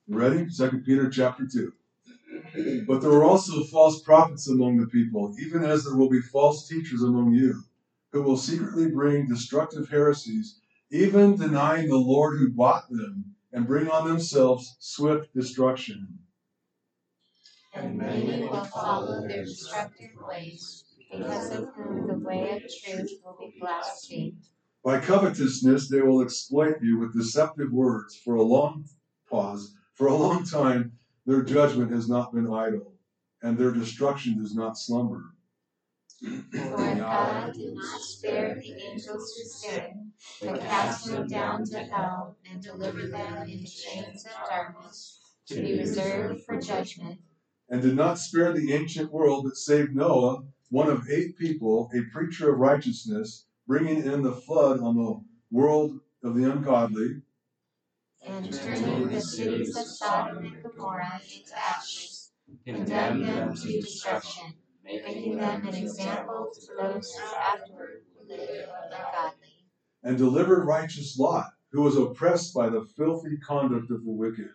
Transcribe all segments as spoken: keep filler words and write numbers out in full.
Ready? Second Peter chapter two. But there were also false prophets among the people, even as there will be false teachers among you, who will secretly bring destructive heresies, even denying the Lord who bought them, and bring on themselves swift destruction. And many will follow their destructive ways, because of whom the way of truth will be blasphemed. By covetousness they will exploit you with deceptive words. For a long pause, for a long time their judgment has not been idle, and their destruction does not slumber. For God did not spare the angels who sinned, but cast them down to hell and delivered them into chains of darkness, to be reserved for judgment. And did not spare the ancient world, but saved Noah, one of eight people, a preacher of righteousness, bringing in the flood on the world of the ungodly, and turning the cities of Sodom and Gomorrah into ashes, condemned them to destruction, making them an example to those who afterward would live ungodly. And delivered righteous Lot, who was oppressed by the filthy conduct of the wicked.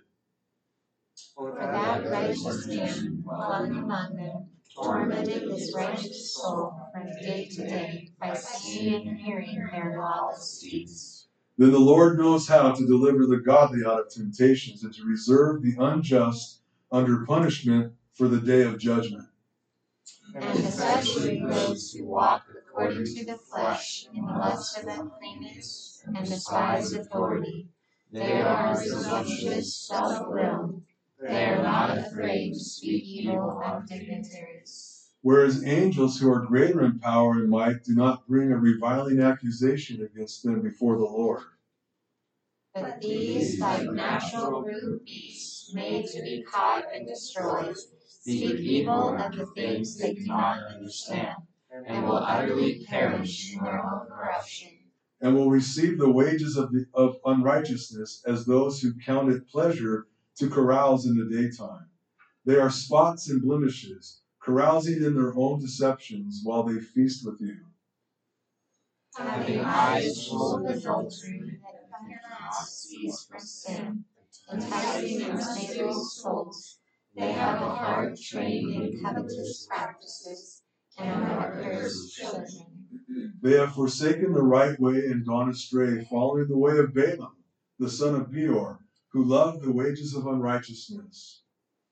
For that righteous man, dwelling among them, tormented his righteous soul from day to day by seeing and hearing their lawless deeds. Then the Lord knows how to deliver the godly out of temptations and to reserve the unjust under punishment for the day of judgment. And especially those who walk according to the flesh in the lust of uncleanness and despise authority. They are presumptuous, self-willed. They are not afraid to speak evil of dignitaries. Whereas angels who are greater in power and might do not bring a reviling accusation against them before the Lord. But these, like natural brute beasts, made to be caught and destroyed, speak evil of the things they do not understand, and will utterly perish in their own corruption. And will receive the wages of, the, of unrighteousness as those who count it pleasure to carouse in the daytime. They are spots and blemishes, carousing in their own deceptions while they feast with you. Having eyes full of adultery that cannot cease from sin, enticing unstable souls, they have a heart trained in covetous practices, and are accursed children. They have forsaken the right way and gone astray, following the way of Balaam, the son of Beor, who loved the wages of unrighteousness.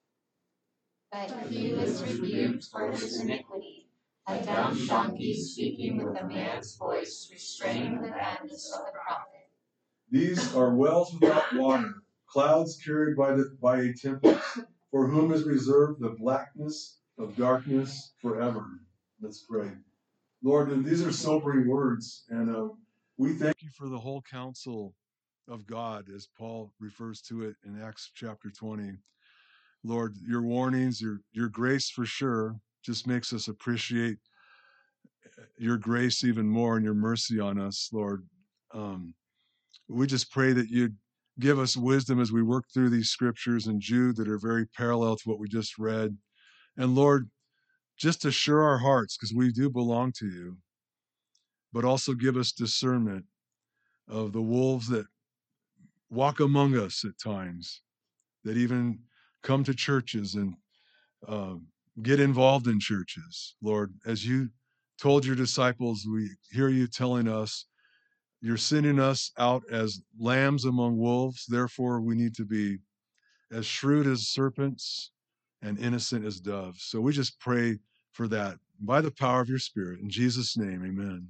But he was rebuked for his iniquity. A dumb donkey speaking with a man's voice restrained the madness of the prophet. These are wells without water, clouds carried by, the, by a tempest, for whom is reserved the blackness of darkness forever. Let's pray. Lord, these are sobering words, and uh, we thank you for the whole counsel of God, as Paul refers to it in Acts chapter twenty. Lord, your warnings, your your grace for sure, just makes us appreciate your grace even more and your mercy on us, Lord. Um, we just pray that you'd give us wisdom as we work through these scriptures in Jude that are very parallel to what we just read. And Lord, just assure our hearts, because we do belong to you, but also give us discernment of the wolves that walk among us at times, that even come to churches and uh, get involved in churches. Lord, as you told your disciples, we hear you telling us, you're sending us out as lambs among wolves. Therefore, we need to be as shrewd as serpents and innocent as doves. So we just pray for that by the power of your Spirit. In Jesus' name, amen.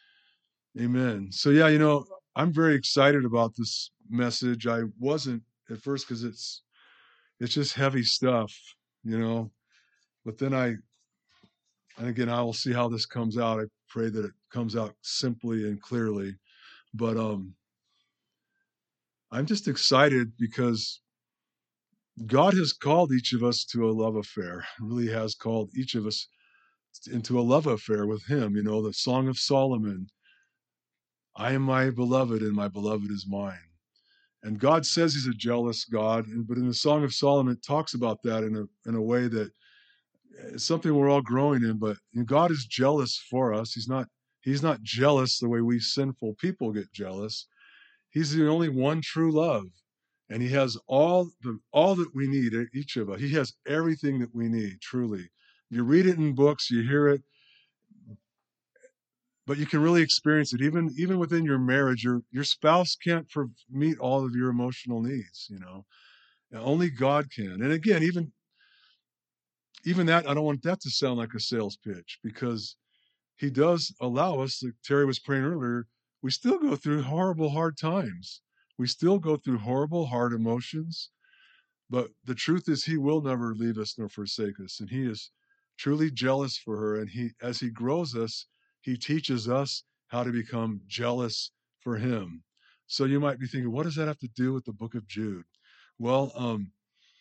Amen. So, yeah, you know, I'm very excited about this message. I wasn't at first because it's it's just heavy stuff, you know. But then I, and again, I will see how this comes out. I pray that it comes out simply and clearly. But um, I'm just excited because God has called each of us to a love affair. Really has called each of us into a love affair with Him. You know, the Song of Solomon, I am my beloved and my beloved is mine. And God says He's a jealous God, but in the Song of Solomon, it talks about that in a in a way that it's something we're all growing in. But God is jealous for us. He's not He's not jealous the way we sinful people get jealous. He's the only one true love. And he has all the all that we need, each of us. He has everything that we need, truly. You read it in books, you hear it, but you can really experience it. Even even within your marriage, your your spouse can't pro- meet all of your emotional needs, you know. And only God can. And again, even even that, I don't want that to sound like a sales pitch, because he does allow us, like Terry was praying earlier, we still go through horrible, hard times. We still go through horrible, hard emotions. But the truth is, he will never leave us nor forsake us. And he is truly jealous for her. And he, as he grows us, he teaches us how to become jealous for him. So you might be thinking, what does that have to do with the book of Jude? Well, um,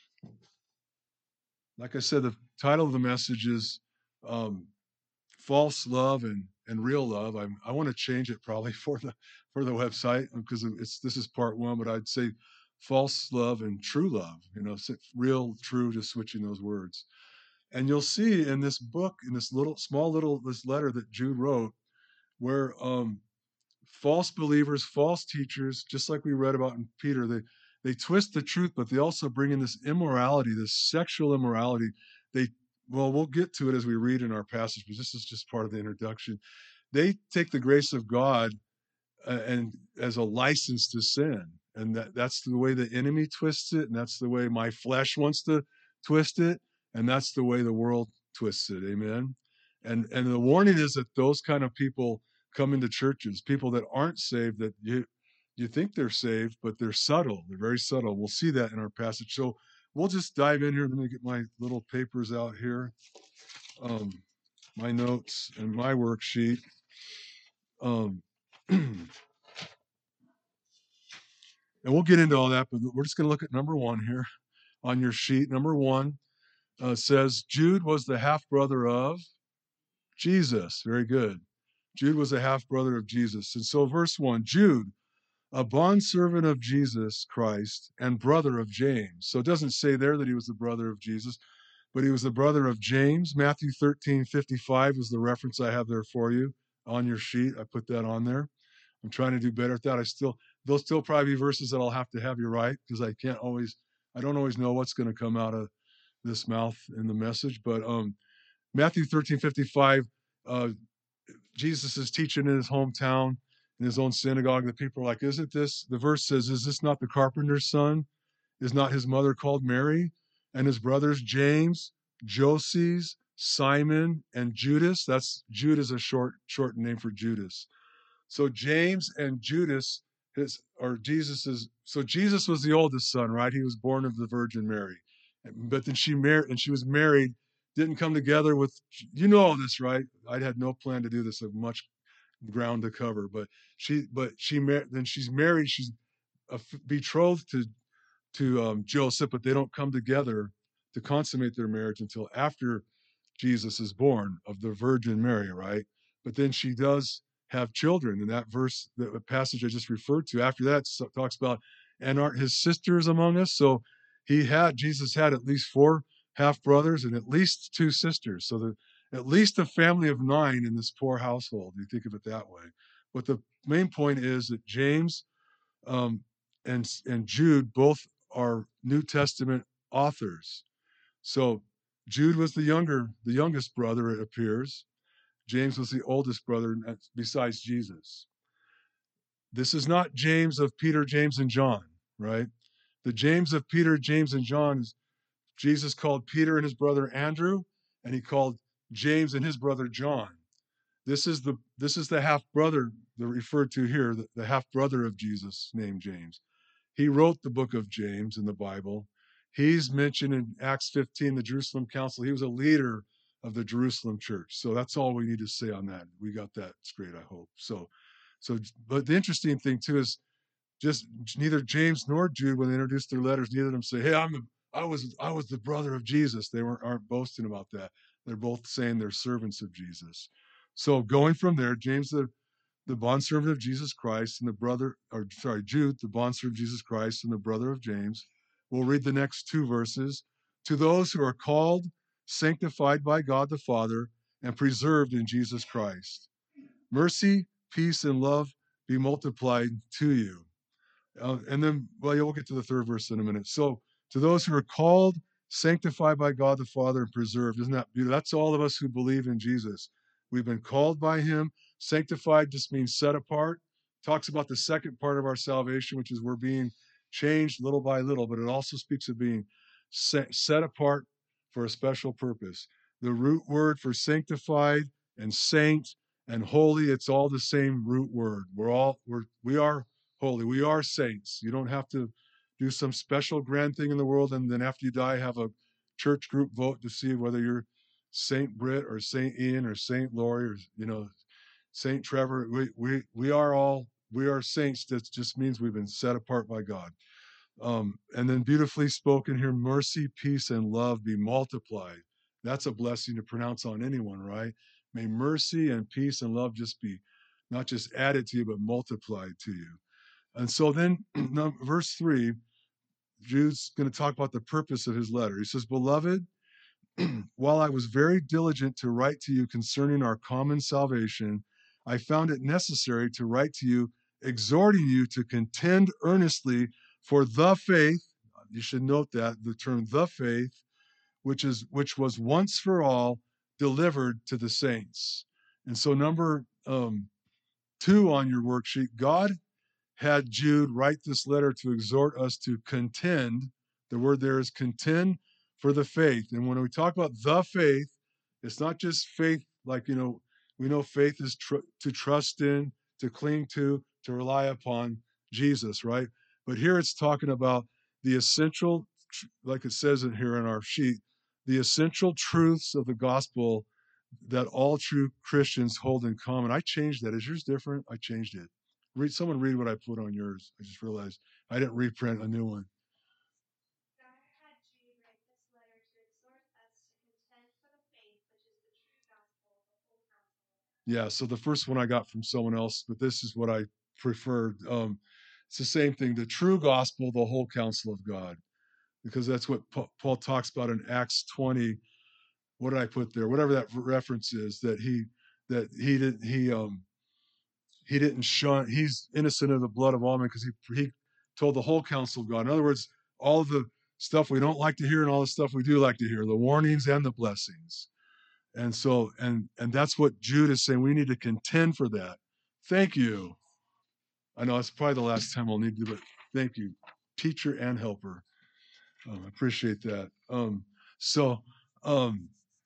like I said, the title of the message is um, false love and and real love. I I want to change it probably for the for the website, because it's this is part one, but I'd say false love and true love. You know, real, true, just switching those words. And you'll see in this book, in this little small little this letter that Jude wrote, where um, false believers, false teachers, just like we read about in Peter, they they twist the truth, but they also bring in this immorality, this sexual immorality. They well, we'll get to it as we read in our passage, but this is just part of the introduction. They take the grace of God uh, and as a license to sin, and that, that's the way the enemy twists it, and that's the way my flesh wants to twist it, and that's the way the world twists it. Amen. And and the warning is that those kind of people come into churches, people that aren't saved, that you you think they're saved, but they're subtle. They're very subtle. We'll see that in our passage. So we'll just dive in here. Let me get my little papers out here, um, my notes and my worksheet. Um, and we'll get into all that, but we're just going to look at number one here on your sheet. Number one uh, says Jude was the half brother of Jesus. Very good. Jude was a half brother of Jesus. And so, verse one, Jude, a bondservant of Jesus Christ and brother of James. So it doesn't say there that he was the brother of Jesus, but he was the brother of James. Matthew thirteen fifty-five is the reference I have there for you on your sheet. I put that on there. I'm trying to do better at that. I still, there'll still probably be verses that I'll have to have you right, because I can't always, I don't always know what's going to come out of this mouth in the message. But um, Matthew thirteen fifty-five, uh, Jesus is teaching in his hometown, in his own synagogue. The people are like, isn't this, the verse says, is this not the carpenter's son? Is not his mother called Mary? And his brothers James, Joses, Simon, and Judas? That's Judas, a short short name for Judas. So James and Judas, his or Jesus's. So Jesus was the oldest son, right? He was born of the Virgin Mary, but then she married, and she was married. Didn't come together with. You know all this, right? I had no plan to do this. Of much ground to cover, but she, but she married. Then she's married. She's uh, betrothed to to um, Joseph, but they don't come together to consummate their marriage until after Jesus is born of the Virgin Mary, right? But then she does have children. And that verse, the passage I just referred to, after that talks about, and aren't his sisters among us? So he had, Jesus had at least four half brothers and at least two sisters. So the, at least a family of nine in this poor household. You think of it that way. But the main point is that James um, and and Jude both are New Testament authors. So Jude was the younger, the youngest brother, it appears. James was the oldest brother besides Jesus. This is not James of Peter, James, and John, right? The James of Peter, James, and John is Jesus called Peter and his brother Andrew, and he called James and his brother John. This is the this is the half brother that referred to here, the, the half brother of Jesus, named James. He wrote the book of James in the Bible. He's mentioned in Acts fifteen, the Jerusalem Council. He was a leader of the Jerusalem church. So that's all we need to say on that. We got that straight, I hope. So, so, but the interesting thing too is just neither James nor Jude, when they introduced their letters, neither of them say, "Hey, I'm the, I was, I was the brother of Jesus." They weren't aren't boasting about that. They're both saying they're servants of Jesus. So going from there, James the the bondservant of Jesus Christ and the brother, or sorry, Jude, the bondservant of Jesus Christ and the brother of James. We'll read the next two verses. To those who are called, sanctified by God the Father, and preserved in Jesus Christ. Mercy, peace, and love be multiplied to you. Uh, and then, well, yeah, we'll get to the third verse in a minute. So, to those who are called, sanctified by God the Father, and preserved. Isn't that beautiful? That's all of us who believe in Jesus. We've been called by him. Sanctified just means set apart. Talks about the second part of our salvation, which is we're being changed little by little, but it also speaks of being set, set apart for a special purpose. The root word for sanctified and saint and holy, it's all the same root word. We're all, we're, we are holy. We are saints. You don't have to do some special grand thing in the world and then after you die have a church group vote to see whether you're Saint Britt or Saint Ian or Saint Lori or you know Saint Trevor. We we we are all we are saints. That just means we've been set apart by God. Um, and then beautifully spoken here, mercy, peace, and love be multiplied. That's a blessing to pronounce on anyone, right? May mercy and peace and love just be not just added to you, but multiplied to you. And so then, verse three, Jude's going to talk about the purpose of his letter. He says, Beloved, while I was very diligent to write to you concerning our common salvation, I found it necessary to write to you, exhorting you to contend earnestly for the faith. You should note that the term the faith, which is which was once for all delivered to the saints. And so, number um, two on your worksheet, God had Jude write this letter to exhort us to contend. The word there is contend for the faith. And when we talk about the faith, it's not just faith like, you know, we know faith is tr- to trust in, to cling to, to rely upon Jesus, right? But here it's talking about the essential, like it says in here in our sheet, the essential truths of the gospel that all true Christians hold in common. I changed that. Is yours different? I changed it. Read someone read what I put on yours. I just realized I didn't reprint a new one. Yeah, so the first one I got from someone else, but this is what I preferred. Um, it's the same thing, the true gospel, the whole counsel of God, because that's what Paul talks about in Acts twenty. What did I put there? Whatever that reference is, that he that he did he um he didn't shun. He's innocent of the blood of all men because he he told the whole counsel of God. In other words, all the stuff we don't like to hear and all the stuff we do like to hear, the warnings and the blessings. And so, and and that's what Jude is saying. We need to contend for that. Thank you. I know it's probably the last time I'll need to, but thank you, teacher and helper. Um, I appreciate that. Um, so, um,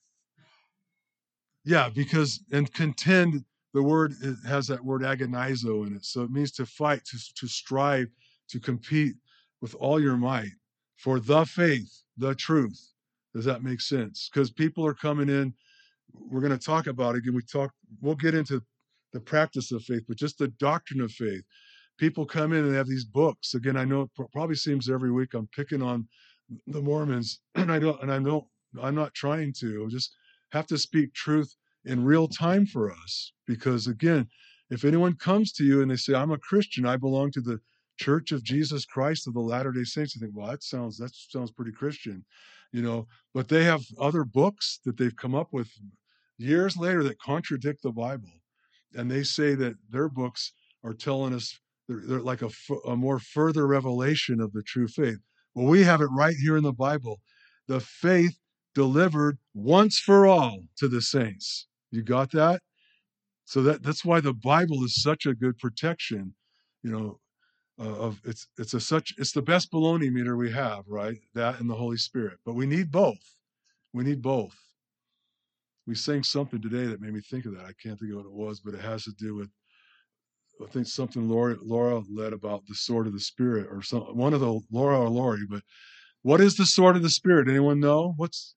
yeah, because and contend, the word it has that word agonizo in it, so it means to fight, to to strive, to compete with all your might for the faith, the truth. Does that make sense? Because people are coming in. We're going to talk about it again. We talk. We'll get into the practice of faith, but just the doctrine of faith. People come in and they have these books. Again, I know it probably seems every week I'm picking on the Mormons, and I don't, and I don't, I'm not trying to. I just have to speak truth in real time for us, because again, if anyone comes to you and they say, "I'm a Christian, I belong to the Church of Jesus Christ of the Latter-day Saints," you think, "Well, that sounds that sounds pretty Christian," you know. But they have other books that they've come up with years later that contradict the Bible, and they say that their books are telling us they're, they're like a, a more further revelation of the true faith. Well, we have it right here in the Bible. The faith delivered once for all to the saints. You got that? So that that's why the Bible is such a good protection, you know, uh, of it's it's a such it's the best baloney meter we have, right? That and the Holy Spirit. But we need both. We need both. We sang something today that made me think of that. I can't think of what it was, but it has to do with I think something Laura Laura led about the sword of the Spirit, or some one of the Laura or Lori, but what is the sword of the Spirit? Anyone know? What's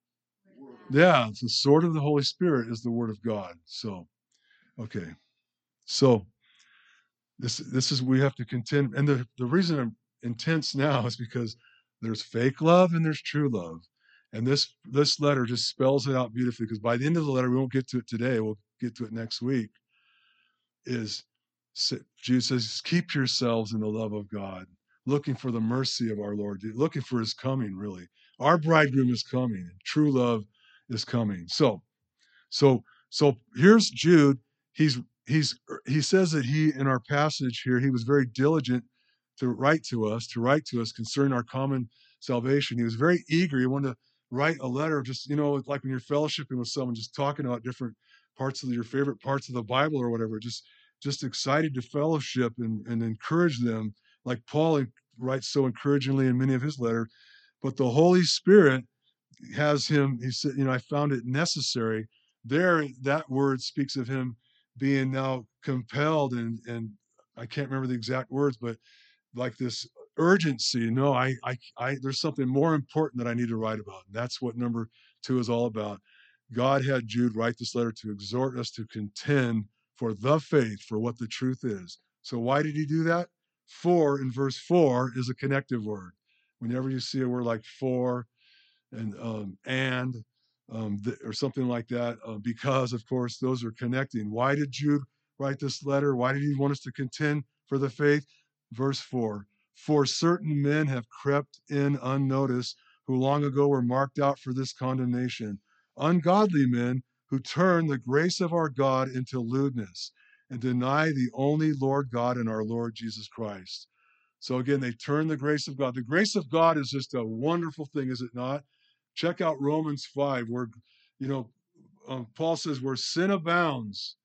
yeah, the sword of the Holy Spirit is the Word of God. So, okay, so this this is we have to contend, and the the reason I'm intense now is because there's fake love and there's true love, and this this letter just spells it out beautifully. Because by the end of the letter, we won't get to it today. We'll get to it next week. Is Jude says, keep yourselves in the love of God, looking for the mercy of our Lord, looking for his coming, really. Our bridegroom is coming. True love is coming. So, so, so here's Jude. He's, he's, he says that he, in our passage here, he was very diligent to write to us, to write to us concerning our common salvation. He was very eager. He wanted to write a letter, just, you know, like when you're fellowshipping with someone, just talking about different parts of your favorite parts of the Bible or whatever, just just excited to fellowship and, and encourage them, like Paul writes so encouragingly in many of his letters. But the Holy Spirit has him, he said, you know, I found it necessary. There, that word speaks of him being now compelled, and and I can't remember the exact words, but like this urgency. No, I, I, I, there's something more important that I need to write about. And that's what number two is all about. God had Jude write this letter to exhort us to contend for the faith, for what the truth is. So why did he do that? For in verse four is a connective word. Whenever you see a word like for and um, and um, th- or something like that, uh, because of course those are connecting. Why did Jude write this letter? Why did he want us to contend for the faith? Verse four, for certain men have crept in unnoticed, who long ago were marked out for this condemnation, ungodly men who turn the grace of our God into lewdness and deny the only Lord God and our Lord Jesus Christ. So again, they turn the grace of God. The grace of God is just a wonderful thing, is it not? Check out Romans five, where, you know, um, Paul says, where sin abounds,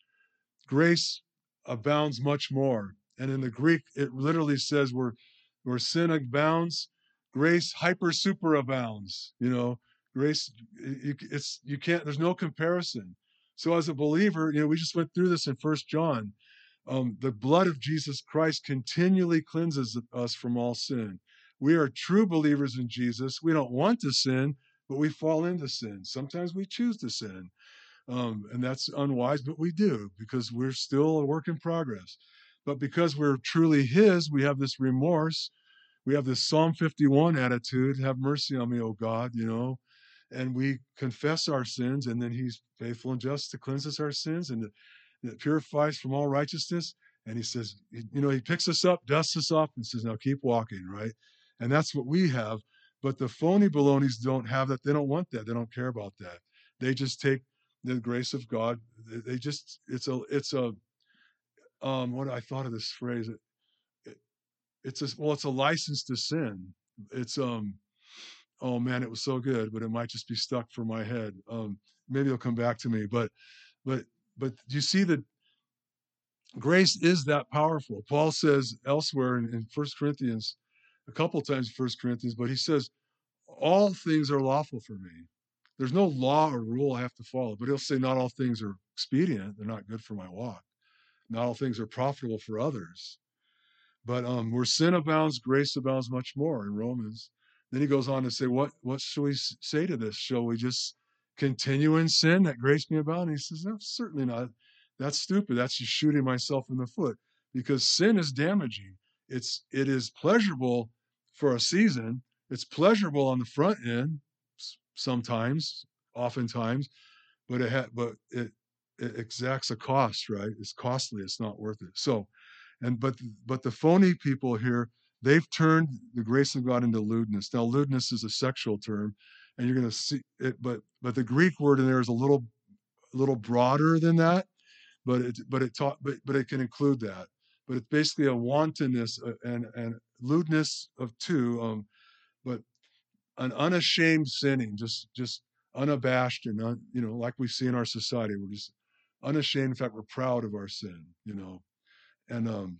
grace abounds much more. And in the Greek, it literally says, where, where sin abounds, grace hyper super abounds. You know, grace, you, it's, you can't, there's no comparison. So as a believer, you know, we just went through this in First John. Um, the blood of Jesus Christ continually cleanses us from all sin. We are true believers in Jesus. We don't want to sin, but we fall into sin. Sometimes we choose to sin, um, and that's unwise, but we do because we're still a work in progress. But because we're truly His, we have this remorse. We have this Psalm fifty-one attitude: have mercy on me, O God, you know, and we confess our sins, and then He's faithful and just to cleanse us our sins and to that purifies from all righteousness. And he says, you know, he picks us up, dusts us off, and says, now keep walking, right? And that's what we have. But the phony balonies don't have that. They don't want that. They don't care about that. They just take the grace of God. They just, it's a, it's a, um, what I thought of this phrase. It, it, it's a, well, it's a license to sin. It's, um, oh man, it was so good, but it might just be stuck for my head. Um, maybe it'll come back to me. But, but, but you see that grace is that powerful. Paul says elsewhere in, in First Corinthians, a couple times in First Corinthians, but he says, all things are lawful for me. There's no law or rule I have to follow, but he'll say, not all things are expedient. They're not good for my walk. Not all things are profitable for others. But um, where sin abounds, grace abounds much more in Romans. Then he goes on to say, what, what shall we say to this? Shall we just continue in sin that grace may abound? And he says, no, certainly not. That's stupid. That's just shooting myself in the foot because sin is damaging. It's, it is pleasurable for a season. It's pleasurable on the front end sometimes, oftentimes, but it, ha- but it, it exacts a cost, right? It's costly. It's not worth it. So, and but but the phony people here, they've turned the grace of God into lewdness. Now, lewdness is a sexual term, and you're going to see it. But but the Greek word in there is a little a little broader than that. But it but it taught but but it can include that. But it's basically a wantonness uh, and and lewdness of two. Um, but an unashamed sinning, just just unabashed and un, you know, like we see in our society, we're just unashamed. In fact, we're proud of our sin. You know, and um,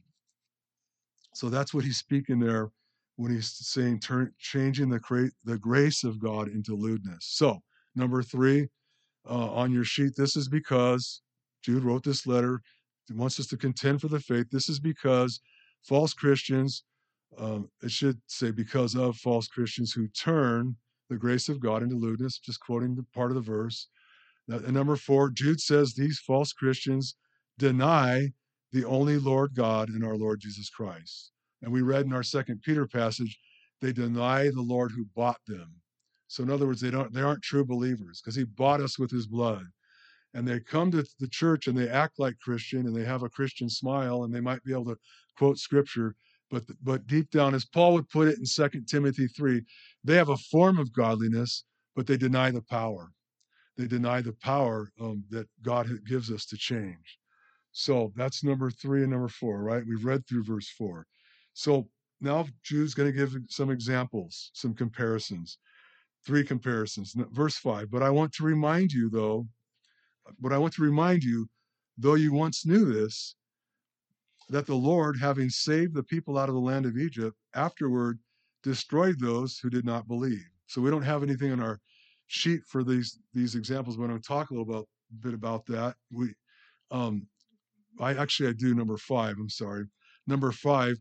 so that's what he's speaking there when he's saying turn, changing the, cra- the grace of God into lewdness. So, number three uh, on your sheet, this is because Jude wrote this letter. He wants us to contend for the faith. This is because false Christians, um, it should say because of false Christians who turn the grace of God into lewdness, just quoting the part of the verse. And number four, Jude says these false Christians deny the only Lord God and our Lord Jesus Christ. And we read in our second Peter passage, they deny the Lord who bought them. So in other words, they don't they aren't true believers because he bought us with his blood. And they come to the church and they act like Christian and they have a Christian smile and they might be able to quote scripture, but but deep down, as Paul would put it in Second Timothy three, they have a form of godliness, but they deny the power. They deny the power um, that God gives us to change. So that's number three and number four, right? We've read through verse four. So now Jude's going to give some examples, some comparisons, three comparisons. Verse five, but I want to remind you, though, but I want to remind you, though you once knew this, that the Lord, having saved the people out of the land of Egypt, afterward destroyed those who did not believe. So we don't have anything on our sheet for these these examples, but I'm going to talk a little about, bit about that. We, um, I actually I do number five. I'm sorry, number five.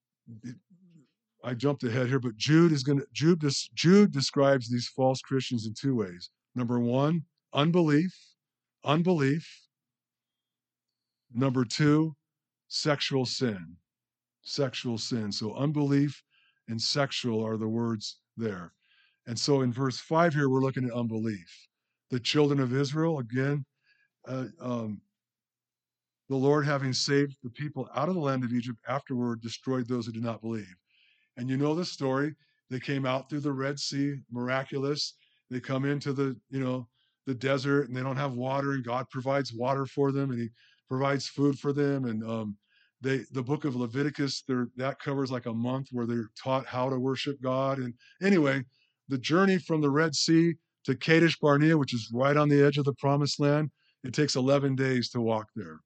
I jumped ahead here, but Jude is going to Jude. Jude describes these false Christians in two ways. Number one, unbelief, unbelief. Number two, sexual sin, sexual sin. So unbelief and sexual are the words there. And so in verse five here, we're looking at unbelief. The children of Israel, again, uh, um, the Lord, having saved the people out of the land of Egypt, afterward destroyed those who did not believe. And you know the story. They came out through the Red Sea, miraculous. They come into the, you know, the desert, and they don't have water, and God provides water for them, and he provides food for them. And um, they, the book of Leviticus, that covers like a month where they're taught how to worship God. And anyway, the journey from the Red Sea to Kadesh Barnea, which is right on the edge of the Promised Land, it takes eleven days to walk there.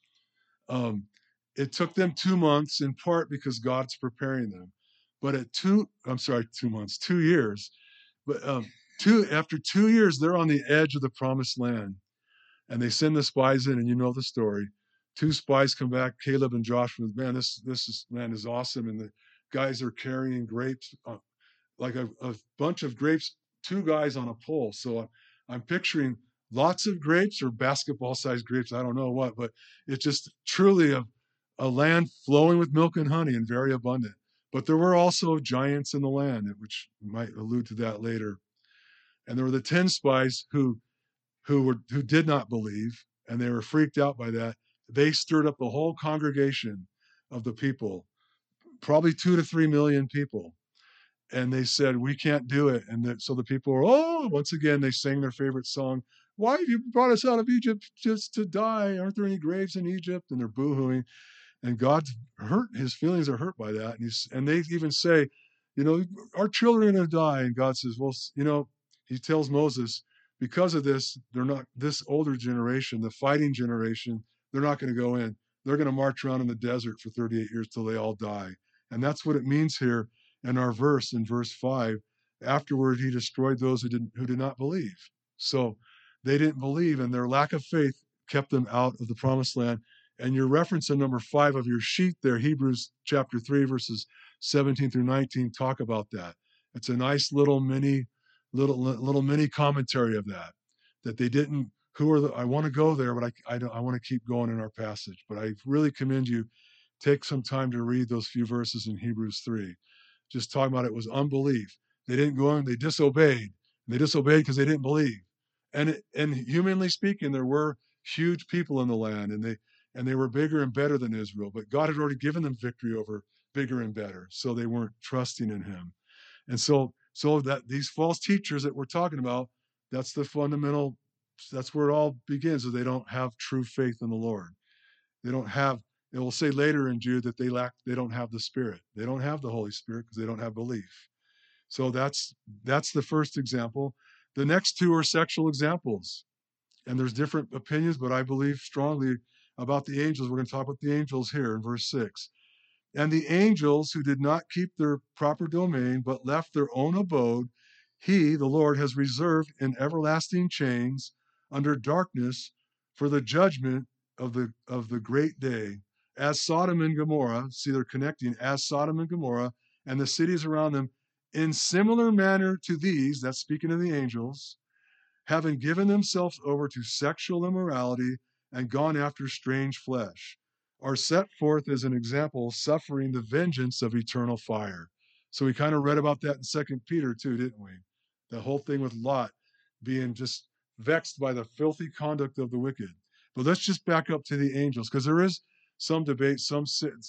Um, it took them two months, in part because God's preparing them. But at two, I'm sorry, two months, two years, but um, two after two years, they're on the edge of the Promised Land, and they send the spies in, and you know the story. Two spies come back, Caleb and Joshua. Man, this this is man is awesome, and the guys are carrying grapes, uh, like a, a bunch of grapes, two guys on a pole. So I'm picturing lots of grapes or basketball-sized grapes. I don't know what, but it's just truly a a land flowing with milk and honey and very abundant. But there were also giants in the land, which might allude to that later. And there were the ten spies who who were who did not believe, and they were freaked out by that. They stirred up the whole congregation of the people, probably two to three million people. And they said, we can't do it. And the, so the people were, oh, once again, they sang their favorite song. Why have you brought us out of Egypt just to die? Aren't there any graves in Egypt? And they're boohooing. And God's hurt, his feelings are hurt by that. And he's, and they even say, you know, our children are going to die. And God says, well, you know, he tells Moses, because of this, they're not, this older generation, the fighting generation, they're not going to go in. They're going to march around in the desert for thirty-eight years till they all die. And that's what it means here in our verse, in verse five. Afterward, he destroyed those who didn't, who did not believe. So they didn't believe, and their lack of faith kept them out of the promised land. And your reference in number five of your sheet there, Hebrews chapter three, verses seventeen through nineteen, talk about that. It's a nice little mini, little little mini commentary of that. That they didn't. Who are the? I want to go there, but I I don't. I want to keep going in our passage. But I really commend you. Take some time to read those few verses in Hebrews three. Just talking about it was unbelief. They didn't go in. They disobeyed. They disobeyed because they didn't believe. And it, and humanly speaking, there were huge people in the land, and they. And they were bigger and better than Israel, but God had already given them victory over bigger and better, so they weren't trusting in him. And so, so that these false teachers that we're talking about, that's the fundamental, that's where it all begins, is they don't have true faith in the Lord. They don't have, it will say later in Jude that they lack, they don't have the Spirit. They don't have the Holy Spirit because they don't have belief. So that's that's the first example. The next two are sexual examples. And there's different opinions, but I believe strongly about the angels. We're going to talk about the angels here in verse six. And the angels who did not keep their proper domain, but left their own abode, he, the Lord, has reserved in everlasting chains under darkness for the judgment of the of the great day. As Sodom and Gomorrah, see they're connecting, as Sodom and Gomorrah and the cities around them, in similar manner to these, that's speaking of the angels, having given themselves over to sexual immorality and gone after strange flesh, are set forth as an example, suffering the vengeance of eternal fire. So we kind of read about that in Second Peter too, didn't we? The whole thing with Lot being just vexed by the filthy conduct of the wicked. But let's just back up to the angels, because there is some debate. Some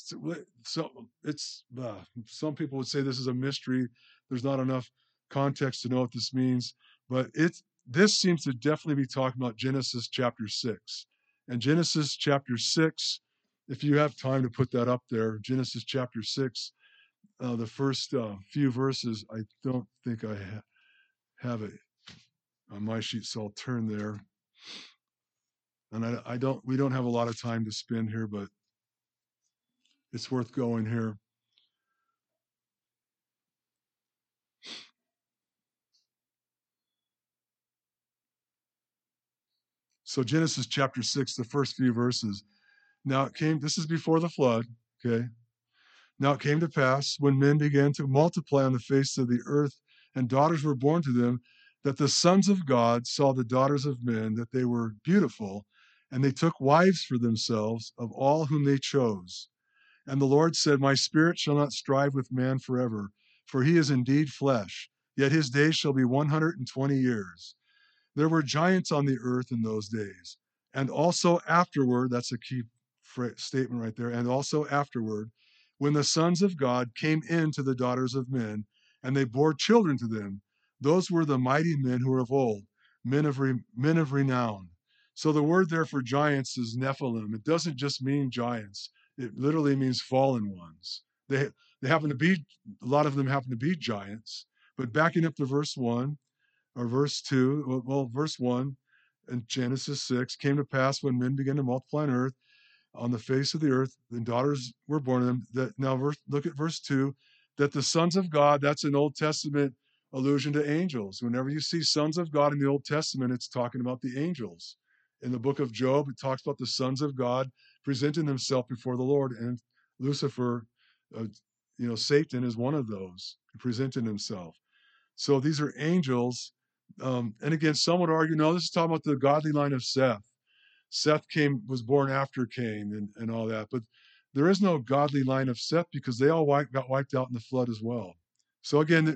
so it's uh, some people would say this is a mystery. There's not enough context to know what this means, but it's this seems to definitely be talking about Genesis chapter six. And Genesis chapter six, if you have time to put that up there, Genesis chapter six, uh, the first uh, few verses. I don't think I ha- have it on my sheet, so I'll turn there. And I, I don't, we don't have a lot of time to spend here, but it's worth going here. So Genesis chapter six, the first few verses. Now it came, this is before the flood, okay? Now it came to pass when men began to multiply on the face of the earth and daughters were born to them, that the sons of God saw the daughters of men, that they were beautiful, and they took wives for themselves of all whom they chose. And the Lord said, my spirit shall not strive with man forever, for he is indeed flesh, yet his days shall be one hundred twenty years. There were giants on the earth in those days. And also afterward, that's a key statement right there, and also afterward, when the sons of God came in to the daughters of men, and they bore children to them, those were the mighty men who were of old, men of, re, men of renown. So the word there for giants is Nephilim. It doesn't just mean giants. It literally means fallen ones. They, they happen to be, a lot of them happen to be giants. But backing up to verse one, or verse two, well, verse one in Genesis six, came to pass when men began to multiply on earth, on the face of the earth, and daughters were born to them. That now verse, look at verse two, that the sons of God, that's an Old Testament allusion to angels. Whenever you see sons of God in the Old Testament, it's talking about the angels. In the book of Job, it talks about the sons of God presenting themselves before the Lord, and Lucifer, uh, you know, Satan is one of those, presenting himself. So these are angels. Um, and again, some would argue, no, this is talking about the godly line of Seth. Seth came, was born after Cain and, and all that. But there is no godly line of Seth because they all wipe, got wiped out in the flood as well. So again,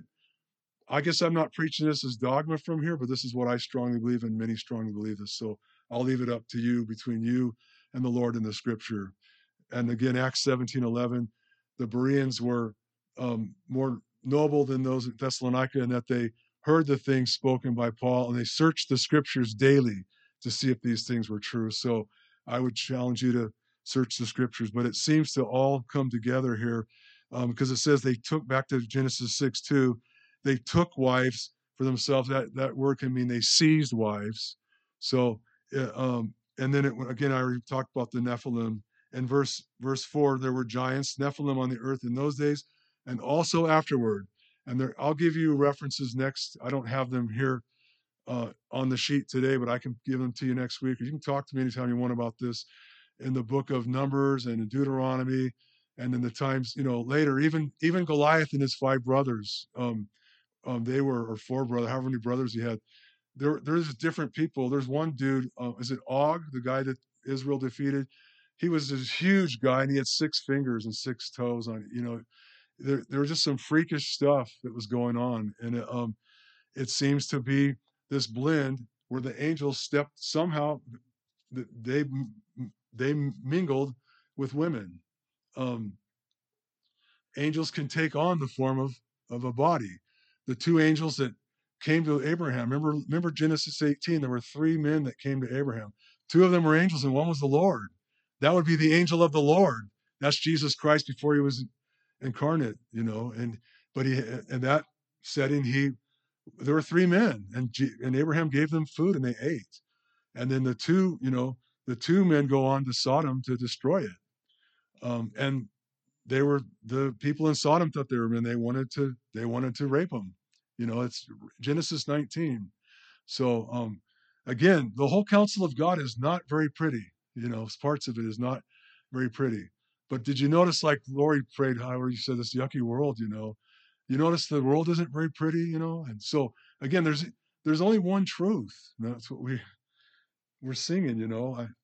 I guess I'm not preaching this as dogma from here, but this is what I strongly believe, and many strongly believe this. So I'll leave it up to you, between you and the Lord in the scripture. And again, Acts seventeen eleven, the Bereans were um, more noble than those at Thessalonica in that they heard the things spoken by Paul and they searched the scriptures daily to see if these things were true. So I would challenge you to search the scriptures, but it seems to all come together here um, because it says they took, back to Genesis six two, they took wives for themselves. That, that word can mean they seized wives. So, uh, um, and then it, again, I already talked about the Nephilim. In verse verse four, there were giants, Nephilim, on the earth in those days, and also afterward. And there, I'll give you references next. I don't have them here uh, on the sheet today, but I can give them to you next week. Or you can talk to me anytime you want about this in the book of Numbers and in Deuteronomy, and in the times, you know, later. Even even Goliath and his five brothers, um, um, they were, or four brothers, however many brothers he had. There, there's different people. There's one dude. Uh, is it Og, the guy that Israel defeated? He was this huge guy, and he had six fingers and six toes on it. You know, there there was just some freakish stuff that was going on, and it, um, it seems to be this blend where the angels stepped somehow. They they mingled with women. Um, angels can take on the form of of a body. The two angels that came to Abraham, remember remember Genesis eighteen, there were three men that came to Abraham. Two of them were angels and one was the Lord. That would be the angel of the Lord. That's Jesus Christ before he was incarnate, you know. And but he, in that setting, he there were three men, and G, and Abraham gave them food and they ate. And then the two, you know, the two men go on to Sodom to destroy it. Um, and they were, the people in Sodom thought they were men. They wanted to they wanted to rape them. You know, it's Genesis nineteen. So um, again, the whole counsel of God is not very pretty. You know, parts of it is not very pretty. But did you notice, like Lori prayed, however you said, this yucky world? You know, you notice the world isn't very pretty. You know, and so again, there's there's only one truth. And that's what we we're singing. You know, I,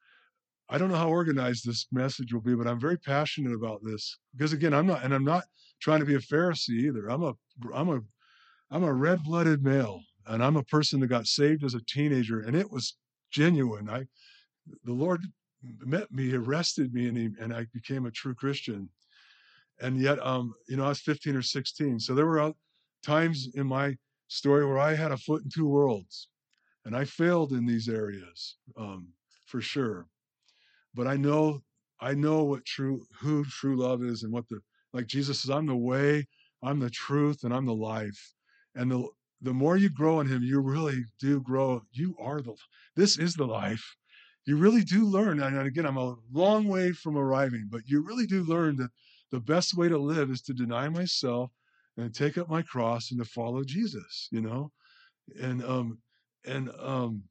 I don't know how organized this message will be, but I'm very passionate about this because again, I'm not, and I'm not trying to be a Pharisee either. I'm a, I'm a, I'm a red-blooded male, and I'm a person that got saved as a teenager, and it was genuine. I, the Lord met me, arrested me, and he, and I became a true Christian. And yet, um, you know, I was fifteen or sixteen, so there were times in my story where I had a foot in two worlds, and I failed in these areas, um, for sure. But I know I know what true who true love is and what the Like Jesus says, I'm the way, I'm the truth, and I'm the life. And the the more you grow in him, you really do grow. You are the, this is the life. You really do learn. And again, I'm a long way from arriving, but you really do learn that the best way to live is to deny myself and take up my cross and to follow Jesus, you know? And, um, and, um,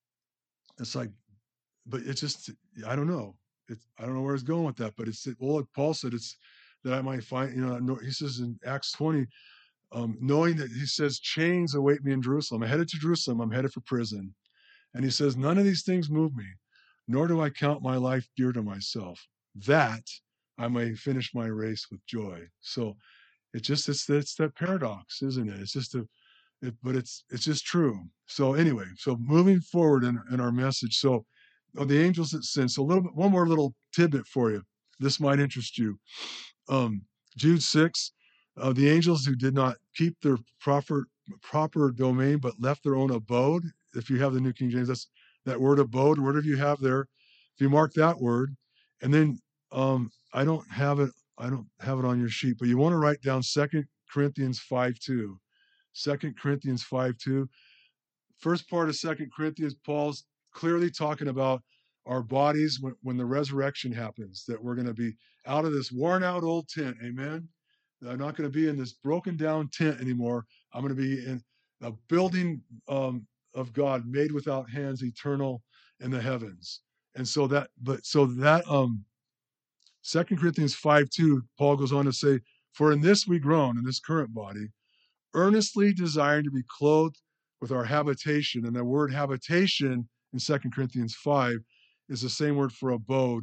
it's like, but it's just, I don't know. It's, I don't know where it's going with that, but it's, well, like Paul said, it's that I might find, you know, he says in Acts twenty, um, knowing that he says, chains await me in Jerusalem. I'm headed to Jerusalem. I'm headed for prison. And he says, none of these things move me, nor do I count my life dear to myself, that I may finish my race with joy. So it just, it's, it's that paradox, isn't it? It's just a, it, but it's, it's just true. So anyway, so moving forward in, in our message. So oh, the angels that sin. So a little bit, one more little tidbit for you. This might interest you. Um, Jude six, uh, the angels who did not keep their proper proper domain but left their own abode. If you have the New King James, that's that word abode, whatever you have there. If you mark that word, and then um, I don't have it, I don't have it on your sheet, but you want to write down Second Corinthians five two. Second Corinthians five two. First part of Second Corinthians, Paul's clearly talking about our bodies when, when the resurrection happens, that we're going to be out of this worn out old tent. Amen. I'm not going to be in this broken down tent anymore. I'm going to be in a building um, of God made without hands, eternal in the heavens. And so that, but so that um Second Corinthians five two, Paul goes on to say, for in this we groan, in this current body, earnestly desiring to be clothed with our habitation. And the word habitation in Second Corinthians five is the same word for abode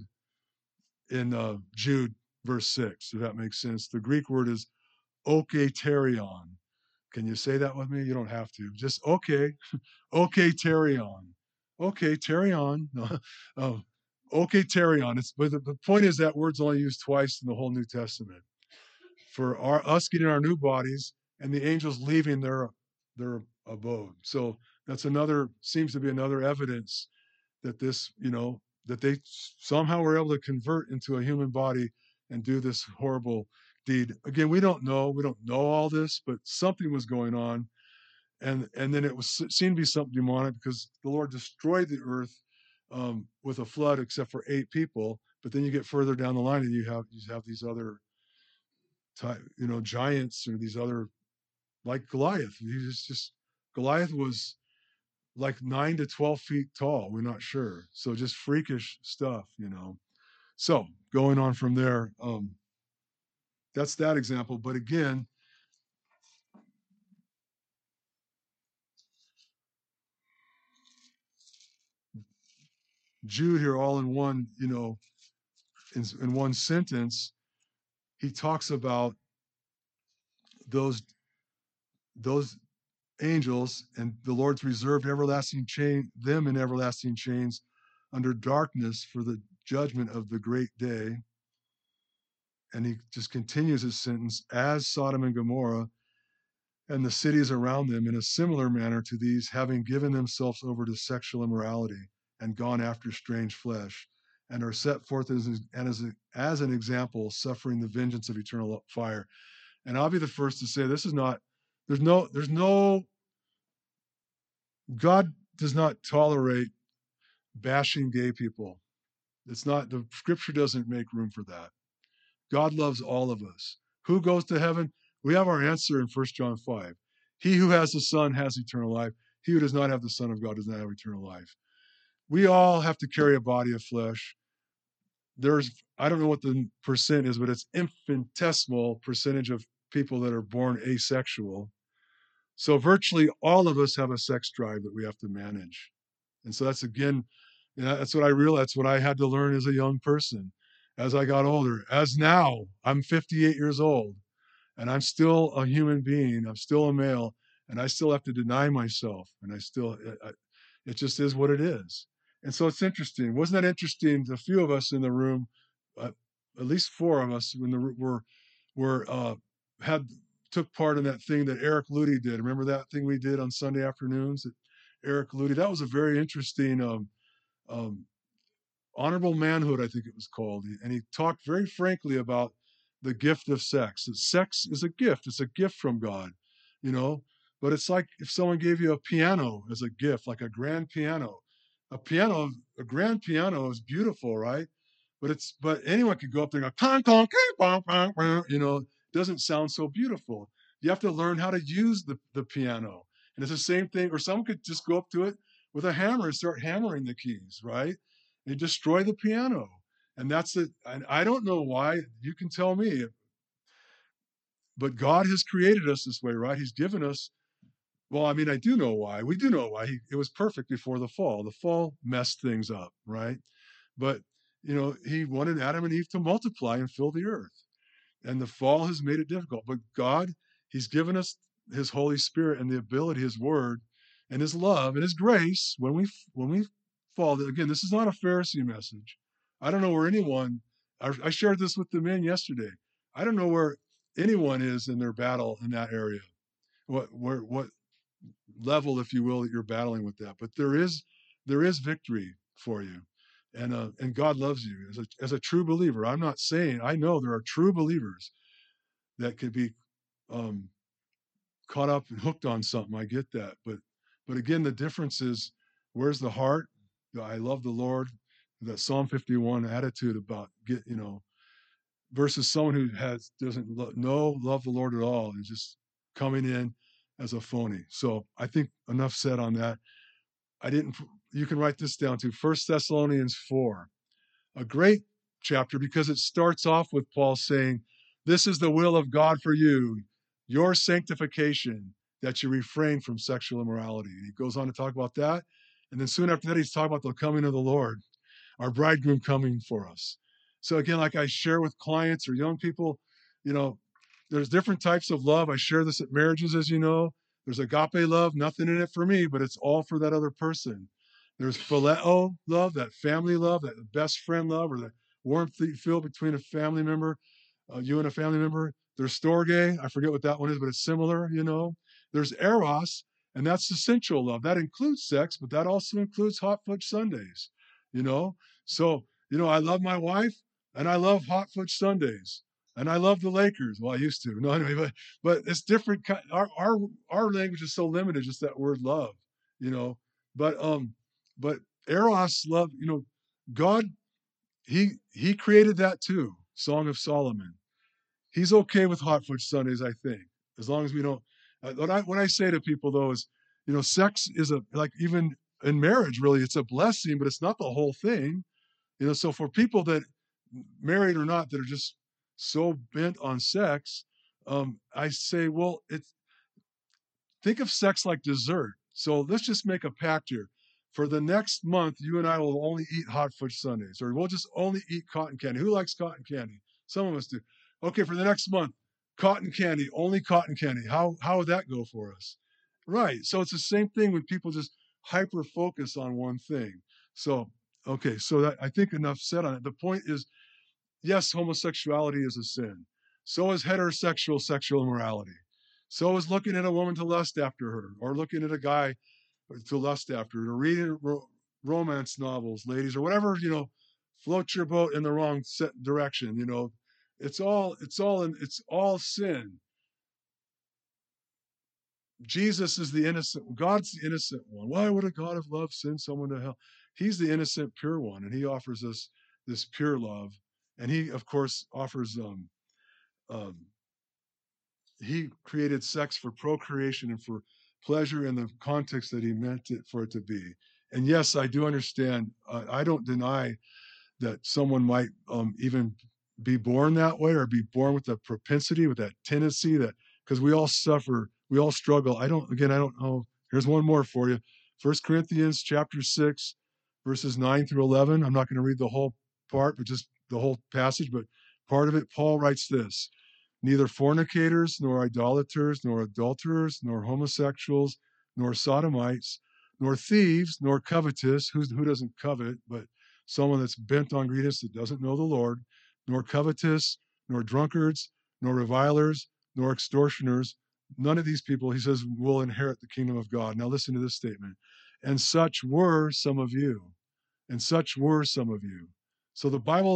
in uh, Jude verse six, if that makes sense. The Greek word is okaterion. Can you say that with me? You don't have to. Just okay. Okaterion. Okay, terion. No, um, okaterion. It's, but the, the point is that word's only used twice in the whole New Testament. For our us getting our new bodies and the angels leaving their their abode. So that's another, seems to be another evidence that this, you know, that they somehow were able to convert into a human body and do this horrible deed. Again, we don't know, we don't know all this, but something was going on. And and then it was seen to be something demonic because the Lord destroyed the earth um, with a flood, except for eight people. But then you get further down the line, and you have you have these other type, you know, giants or these other, like Goliath. He's just Goliath was like nine to twelve feet tall. We're not sure. So just freakish stuff, you know. So going on from there, um, that's that example. But again, Jude here, all in one, you know, in, in one sentence, he talks about those those angels, and the Lord's reserved everlasting chain them in everlasting chains under darkness for the judgment of the great day. And he just continues his sentence, as Sodom and Gomorrah and the cities around them in a similar manner to these, having given themselves over to sexual immorality and gone after strange flesh, and are set forth as, as, as an example, suffering the vengeance of eternal fire. And I'll be the first to say, this is not, there's no, there's no, God does not tolerate bashing gay people. It's not, the scripture doesn't make room for that. God loves all of us. Who goes to heaven? We have our answer in First John five. He who has the Son has eternal life. He who does not have the Son of God does not have eternal life. We all have to carry a body of flesh. There's, I don't know what the percent is, but it's infinitesimal percentage of people that are born asexual. So virtually all of us have a sex drive that we have to manage. And so that's, again, you know, that's what I realized. That's what I had to learn as a young person. As I got older, as now, I'm fifty-eight years old, and I'm still a human being. I'm still a male, and I still have to deny myself. And I still, it, it just is what it is. And so it's interesting. Wasn't that interesting? A few of us in the room, uh, at least four of us, when the were were uh, had took part in that thing that Eric Ludy did. Remember that thing we did on Sunday afternoons? That Eric Ludy. That was a very interesting. Um, um, Honorable Manhood, I think it was called. And he talked very frankly about the gift of sex. That sex is a gift. It's a gift from God, you know. But it's like if someone gave you a piano as a gift, like a grand piano. A piano, a grand piano is beautiful, right? But it's but anyone could go up there and go, "Tong, tong, king, bong, bong, bong," you know, it doesn't sound so beautiful. You have to learn how to use the, the piano. And it's the same thing, or someone could just go up to it with a hammer and start hammering the keys, right? And destroy the piano. And that's it. And I don't know why. You can tell me. But God has created us this way, right? He's given us, well, I mean, I do know why. We do know why. He, it was perfect before the fall. The fall messed things up, right? But, you know, he wanted Adam and Eve to multiply and fill the earth. And the fall has made it difficult. But God, he's given us his Holy Spirit and the ability, his word, and his love and his grace when we when we fall. Again, this is not a Pharisee message. I don't know where anyone, I, I shared this with the men yesterday. I don't know where anyone is in their battle in that area. What where what level, if you will, that you're battling with that. But there is there is victory for you. And uh, and God loves you as a as a true believer. I'm not saying, I know there are true believers that could be um, caught up and hooked on something. I get that, but but again, the difference is, where's the heart? I love the Lord. That Psalm fifty-one attitude about get you know versus someone who has doesn't lo- know love the Lord at all and just coming in as a phony. So I think enough said on that. I didn't. You can write this down too. First Thessalonians four, a great chapter because it starts off with Paul saying, "This is the will of God for you, your sanctification, that you refrain from sexual immorality." And he goes on to talk about that, and then soon after that, he's talking about the coming of the Lord, our bridegroom coming for us. So again, like I share with clients or young people, you know, there's different types of love. I share this at marriages, as you know. There's agape love, nothing in it for me, but it's all for that other person. There's phileo love, that family love, that best friend love, or the warmth that you feel between a family member, uh, you and a family member. There's storge, I forget what that one is, but it's similar, you know. There's eros, and that's the sensual love. That includes sex, but that also includes hot fudge sundaes, you know. So, you know, I love my wife and I love hot fudge sundaes. And I love the Lakers. Well, I used to. No, anyway, but but it's different. Our our our language is so limited. Just that word love, you know. But um, but eros love, you know, God, he he created that too. Song of Solomon. He's okay with hot fudge sundaes, I think, as long as we don't. Uh, what I what I say to people though is, you know, sex is a, like, even in marriage, really, it's a blessing, but it's not the whole thing. You know, so for people that, married or not, that are just so bent on sex, um, I say, well, it's, think of sex like dessert. So let's just make a pact here. For the next month, you and I will only eat hot fudge sundaes, or we'll just only eat cotton candy. Who likes cotton candy? Some of us do. Okay, for the next month, cotton candy, only cotton candy. How how would that go for us? Right. So it's the same thing when people just hyper focus on one thing. So okay, so that, I think enough said on it. The point is, yes, homosexuality is a sin. So is heterosexual sexual immorality. So is looking at a woman to lust after her, or looking at a guy to lust after her, or reading ro- romance novels, ladies, or whatever, you know, float your boat in the wrong set direction. You know, it's all, it's all, in, it's all sin. Jesus is the innocent, God's the innocent one. Why would a God of love send someone to hell? He's the innocent, pure one, and he offers us this pure love. And he, of course, offers um, um, he created sex for procreation and for pleasure in the context that he meant it for it to be. And yes, I do understand. Uh, I don't deny that someone might um, even be born that way, or be born with a propensity, with that tendency, that, because we all suffer, we all struggle. I don't, again, I don't know. Here's one more for you. First Corinthians chapter six, verses nine through eleven. I'm not going to read the whole part, but just the whole passage. But part of it, Paul writes this: neither fornicators, nor idolaters, nor adulterers, nor homosexuals, nor sodomites, nor thieves, nor covetous. Who's, who doesn't covet? But someone that's bent on greediness, that doesn't know the Lord, nor covetous, nor drunkards, nor revilers, nor extortioners. None of these people, he says, will inherit the kingdom of God. Now listen to this statement. And such were some of you. And such were some of you. So the Bible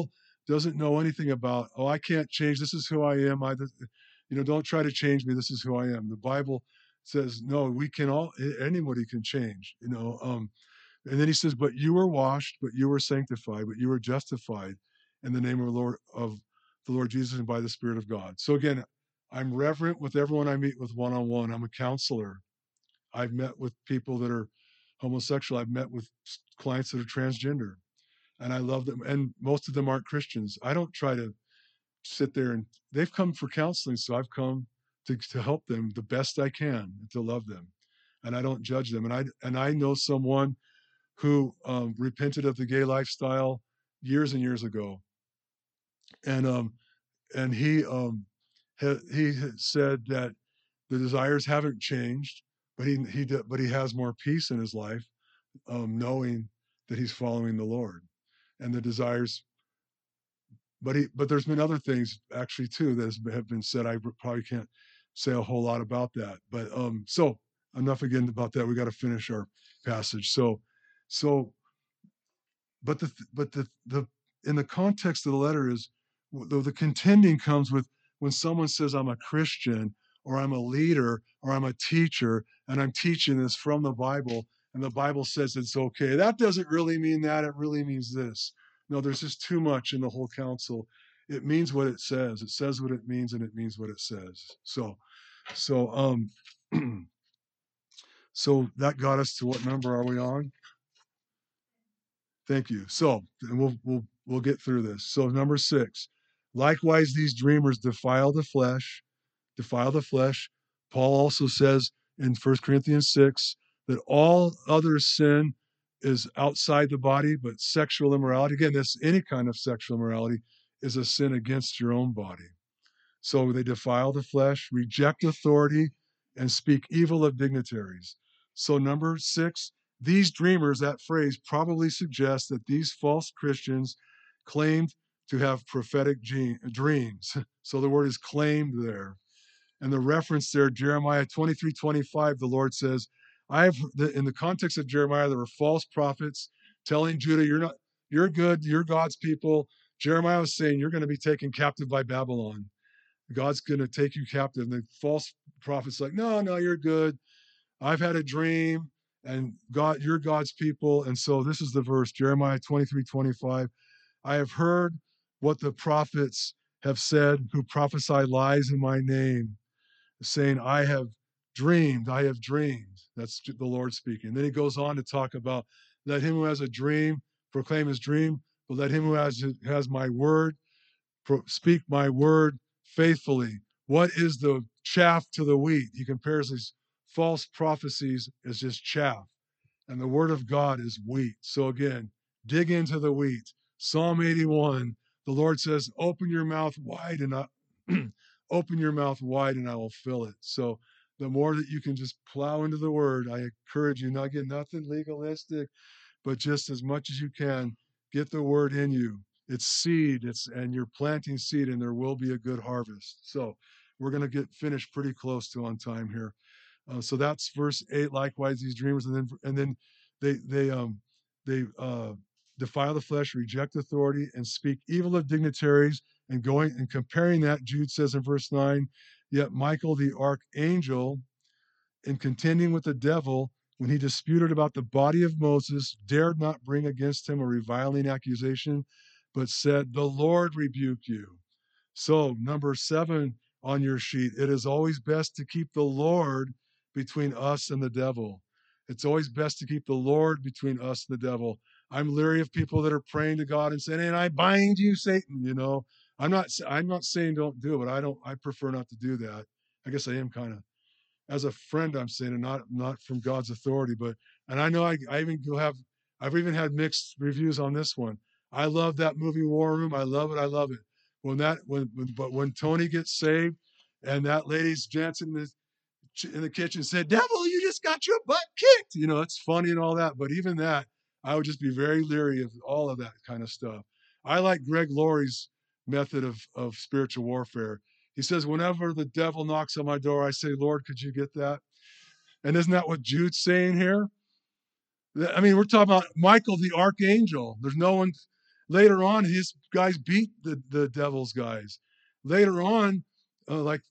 doesn't know anything about, oh, I can't change. This is who I am. I, you know, don't try to change me. This is who I am. The Bible says, no, we can all, anybody can change, you know. Um, and then he says, but you were washed, but you were sanctified, but you were justified in the name of the Lord, of the Lord Jesus and by the Spirit of God. So again, I'm reverent with everyone I meet with one-on-one. I'm a counselor. I've met with people that are homosexual. I've met with clients that are transgender, and I love them. And most of them aren't Christians. I don't try to sit there and they've come for counseling, so I've come to, to help them the best I can, to love them, and I don't judge them. And I and I know someone who um, repented of the gay lifestyle years and years ago, and um and he um ha, he said that the desires haven't changed, but he he but he has more peace in his life, um, knowing that he's following the Lord, and the desires. But he but there's been other things actually too that have been said. I probably can't say a whole lot about that, but um, so enough again about that. We got to finish our passage. So so but the but the the in the context of the letter is the, the contending comes with when someone says I'm a Christian or I'm a leader or I'm a teacher and I'm teaching this from the Bible and the Bible says it's okay. That doesn't really mean that. It really means this. No, there's just too much in the whole counsel. It means what it says. It says what it means and it means what it says. So so um so that got us to what number are we on? Thank you. So, and we'll we'll we'll get through this. So, number six. Likewise, these dreamers defile the flesh, defile the flesh. Paul also says in First Corinthians six that all other sin is outside the body, but sexual immorality, again, this any kind of sexual immorality is a sin against your own body. So they defile the flesh, reject authority, and speak evil of dignitaries. So, number six, these dreamers, that phrase probably suggests that these false Christians claimed to have prophetic gene, dreams. So the word is claimed there. And the reference there, Jeremiah twenty-three twenty-five, the Lord says, I have, in the context of Jeremiah, there were false prophets telling Judah, you're not, you're good, you're God's people. Jeremiah was saying, you're going to be taken captive by Babylon. God's going to take you captive. And the false prophet's like, no, no, you're good. I've had a dream and God, you're God's people. And so this is the verse, Jeremiah twenty-three twenty-five. I have heard what the prophets have said who prophesy lies in my name, saying, I have dreamed, I have dreamed. That's the Lord speaking. Then he goes on to talk about, let him who has a dream proclaim his dream, but let him who has, has my word speak my word faithfully. What is the chaff to the wheat? He compares these false prophecies as just chaff, and the word of God is wheat. So again, dig into the wheat. Psalm eighty-one, the Lord says, open your mouth wide and I, open your mouth wide and I will fill it. So the more that you can just plow into the word, I encourage you, not get nothing legalistic, but just as much as you can, get the word in you. It's seed, it's and you're planting seed, and there will be a good harvest. So we're going to get finished pretty close to on time here. Uh, so that's verse eight. Likewise, these dreamers, and then and then they they um they uh, defile the flesh, reject authority, and speak evil of dignitaries. And going and comparing that, Jude says in verse nine, yet Michael the archangel, in contending with the devil, when he disputed about the body of Moses, dared not bring against him a reviling accusation, but said, the Lord rebuke you. So, number seven on your sheet, it is always best to keep the Lord between us and the devil. It's always best to keep the Lord between us and the devil. I'm leery of people that are praying to God and saying, and I bind you, Satan, you know. I'm not I'm not saying don't do it. I don't I prefer not to do that. I guess I am kind of as a friend, I'm saying, and not not from God's authority, but and I know I, I even go have I've even had mixed reviews on this one. I love that movie War Room. I love it. I love it. When that when, when but when Tony gets saved, and that lady's dancing in the, in the kitchen said, "Devil, you just got your butt kicked." You know, it's funny and all that, but even that, I would just be very leery of all of that kind of stuff. I like Greg Laurie's method of of spiritual warfare. He says, whenever the devil knocks on my door, I say, Lord, could you get that? And isn't that what Jude's saying here? I mean, we're talking about Michael, the archangel. There's no one, Later on, his guys beat the, the devil's guys. Later on, uh, like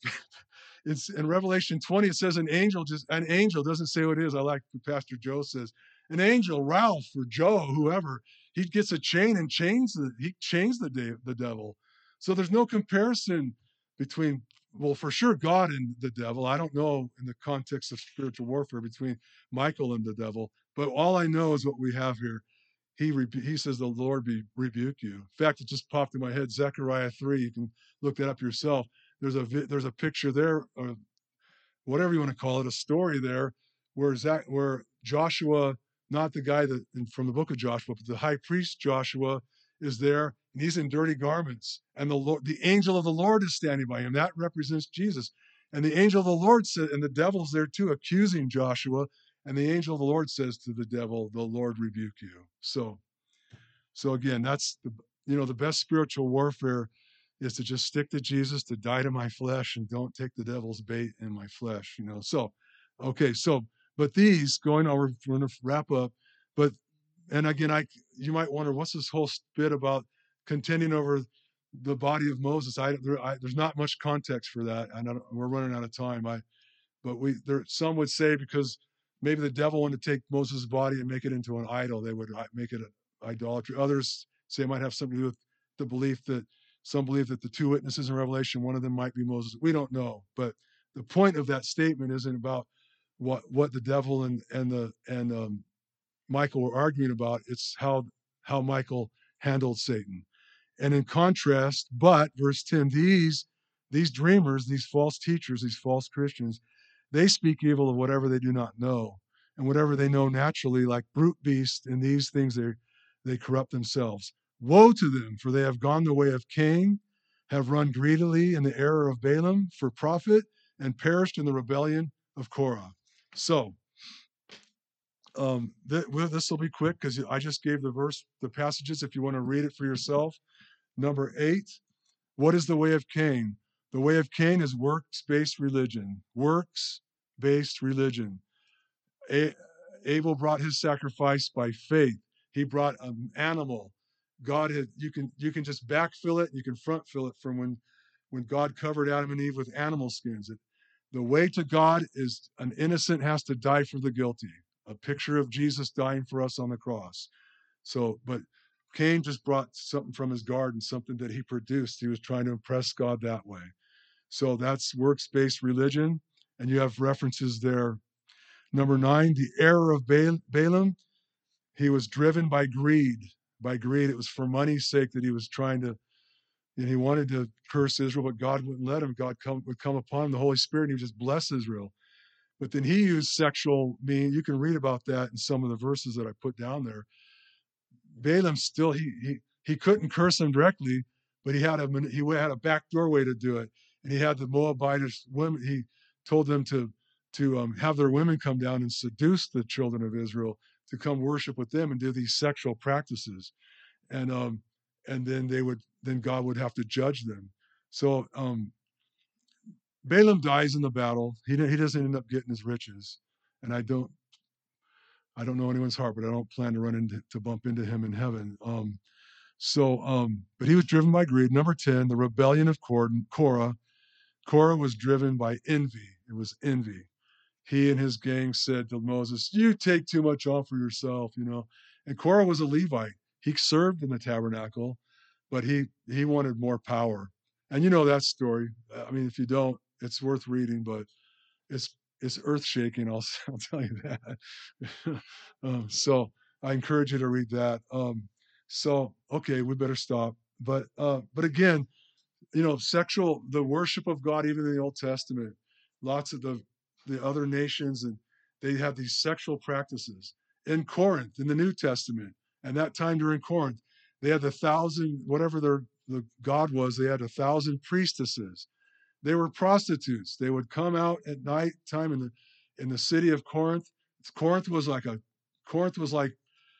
it's in Revelation twenty, it says an angel, just an angel doesn't say what it is. I like what Pastor Joe says. An angel, Ralph or Joe, whoever, he gets a chain and chains the he chains the de- the devil. So there's no comparison between, well, for sure God and the devil. I don't know in the context of spiritual warfare between Michael and the devil, but all I know is what we have here. He rebu- he says the Lord be rebuke you. In fact, it just popped in my head. Zechariah three. You can look that up yourself. There's a vi- there's a picture there, or whatever you want to call it, a story there, where Zach, where Joshua, not the guy that in, from the book of Joshua, but the high priest Joshua is there, and he's in dirty garments, and the Lord, the angel of the Lord is standing by him. That represents Jesus, and the angel of the Lord said, and the devil's there too, accusing Joshua, and the angel of the Lord says to the devil, "The Lord rebuke you." So, so again, that's the you know the best spiritual warfare is to just stick to Jesus, to die to my flesh, and don't take the devil's bait in my flesh. You know. So, okay. So, but these going on, we're, we're going to wrap up. But and again, I you might wonder what's this whole bit about contending over the body of Moses. I, there, I there's not much context for that, and I don't, we're running out of time. I but we there some would say because maybe the devil wanted to take Moses' body and make it into an idol, they would make it an idolatry. Others say it might have something to do with the belief that some believe that the two witnesses in Revelation, one of them might be Moses. We don't know, but the point of that statement isn't about what what the devil and and the and um, Michael were arguing about. It's how how Michael handled Satan. And in contrast, but verse ten, these these dreamers, these false teachers, these false Christians, they speak evil of whatever they do not know, and whatever they know naturally, like brute beasts, in these things they they corrupt themselves. Woe to them, for they have gone the way of Cain, have run greedily in the error of Balaam for profit, and perished in the rebellion of Korah. So um, th- well, this will be quick because I just gave the verse, the passages. If you want to read it for yourself, number eight. What is the way of Cain? The way of Cain is works-based religion. Works-based religion. A- Abel brought his sacrifice by faith. He brought an animal. God had you can you can just backfill it. You can front fill it from when when God covered Adam and Eve with animal skins. It, the way to God is an innocent has to die for the guilty. A picture of Jesus dying for us on the cross. So, but Cain just brought something from his garden, something that he produced. He was trying to impress God that way. So that's works-based religion. And you have references there. Number nine, the error of Balaam. He was driven by greed. By greed, it was for money's sake that he was trying to, and he wanted to curse Israel, but God wouldn't let him. God come, would come upon him, the Holy Spirit, and he would just bless Israel. But then he used sexual means. You can read about that in some of the verses that I put down there. Balaam still he he he couldn't curse him directly, but he had a he had a backdoor way to do it, and he had the Moabitish women. He told them to to um, have their women come down and seduce the children of Israel to come worship with them and do these sexual practices, and um and then they would then God would have to judge them. So um, Balaam dies in the battle. He he doesn't end up getting his riches, and I don't I don't know anyone's heart, but I don't plan to run into to bump into him in heaven. Um, So, um, but he was driven by greed. Number ten, the rebellion of Korah. Korah was driven by envy. It was envy. He and his gang said to Moses, "You take too much on for yourself," you know. And Korah was a Levite. He served in the tabernacle, but he he wanted more power. And you know that story. I mean, if you don't, it's worth reading, but it's it's earth shaking. I'll I'll tell you that. um, so I encourage you to read that. Um, so okay, we better stop. But uh, but again, you know, sexual the worship of God, even in the Old Testament, lots of the the other nations and they have these sexual practices in Corinth in the New Testament. And that time during Corinth, they had the thousand whatever their the god was. They had a thousand priestesses. They were prostitutes. They would come out at night time in the in the city of Corinth. Corinth was like a Corinth was like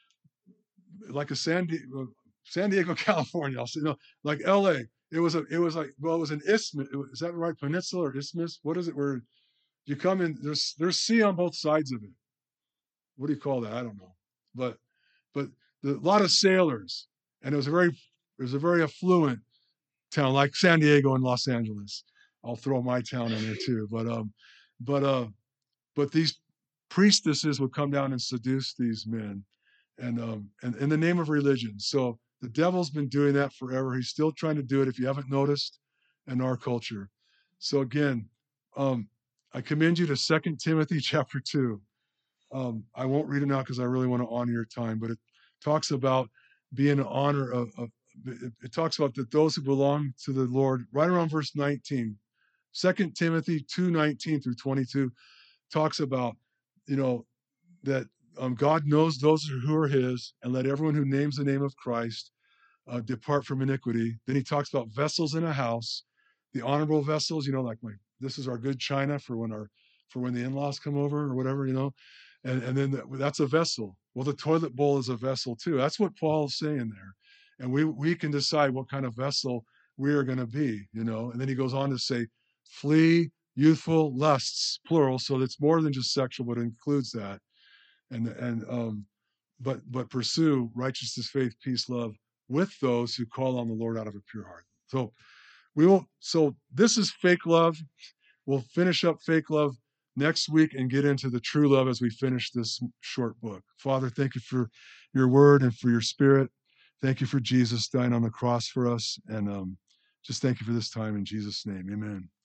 like a San Diego, San Diego, California. You know, like L A. It was a it was like well, it was an isthmus. Is that the right peninsula or isthmus? What is it? Where you come in? There's there's sea on both sides of it. What do you call that? I don't know. But but the, a lot of sailors. And it was a very, it was a very affluent town, like San Diego and Los Angeles. I'll throw my town in there too. But um, but uh, but these priestesses would come down and seduce these men, and um, and in the name of religion. So the devil's been doing that forever. He's still trying to do it, if you haven't noticed, in our culture. So again, um, I commend you to Second Timothy chapter two. Um, I won't read it now because I really want to honor your time, but it talks about being an honor of, of it, it talks about that those who belong to the Lord, right around verse nineteen. Second Timothy two nineteen through twenty-two talks about, you know, that um, God knows those who are his, and let everyone who names the name of Christ uh, depart from iniquity. Then he talks about vessels in a house, the honorable vessels, you know, like my, this is our good china for when our, for when the in-laws come over or whatever, you know, and, and then that's a vessel. Well, the toilet bowl is a vessel too. That's what Paul's saying there. And we, we can decide what kind of vessel we are going to be, you know, and then he goes on to say, flee youthful lusts, plural. So it's more than just sexual, but it includes that. And, and, um, but, but pursue righteousness, faith, peace, love, with those who call on the Lord out of a pure heart. So we will, so this is fake love. We'll finish up fake love next week and get into the true love as we finish this short book. Father, thank you for your word and for your spirit. Thank you for Jesus dying on the cross for us. And um, just thank you for this time in Jesus' name. Amen.